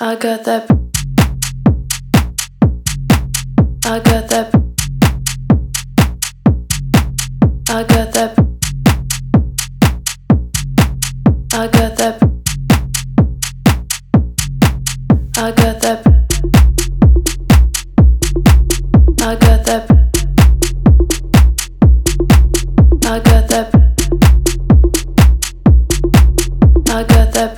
I got that. I got that. I got that. I got that. I got that. I got that. I got that. I got that.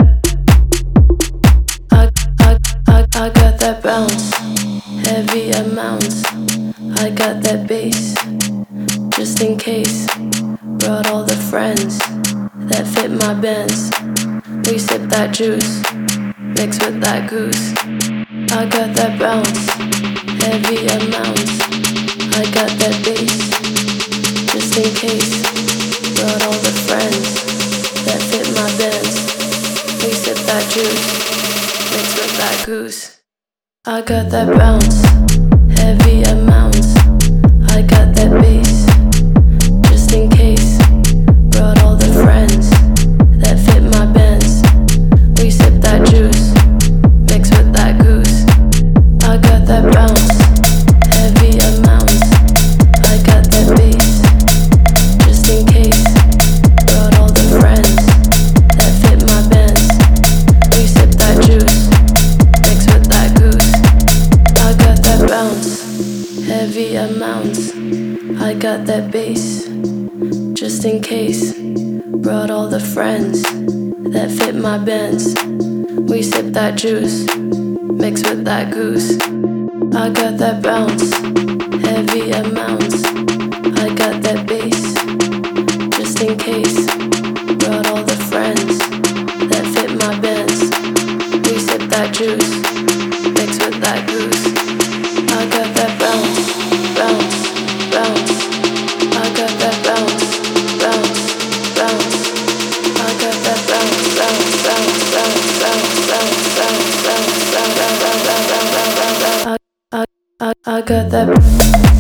I got that bounce, heavy amounts. I got that bass, just in case. Brought all the friends that fit my Benz. We sip that juice, mix with that goose. I got that bounce, heavy amounts. I got that bass, just in case. Brought all the friends that fit my Benz. We sip that juice, mix with that goose. I got that bounce, heavy amounts. I got that bass, just in case. Brought all the friends that fit my Benz. We sip that juice, mix with that goose. I got that bounce, heavy amounts. I got that bass, just in case. Brought all the friends that fit my Benz. We sip that juice, mix with that goose. I got that bounce, heavy amounts. I got that bass, just in case. Brought all the friends that fit my Benz. We sip that juice, mix with that goose. I got that bounce, heavy amounts. I got that bass, just in case. Brought all the friends that fit my Benz. We sip that juice, mix with that goose. I got that bounce, bounce, bounce. I got that bounce, bounce, bounce. I got that bounce, bounce, bounce, bounce, bounce, bounce, bounce, bounce, bounce, bounce, bounce, bounce, bounce, bounce. I got that.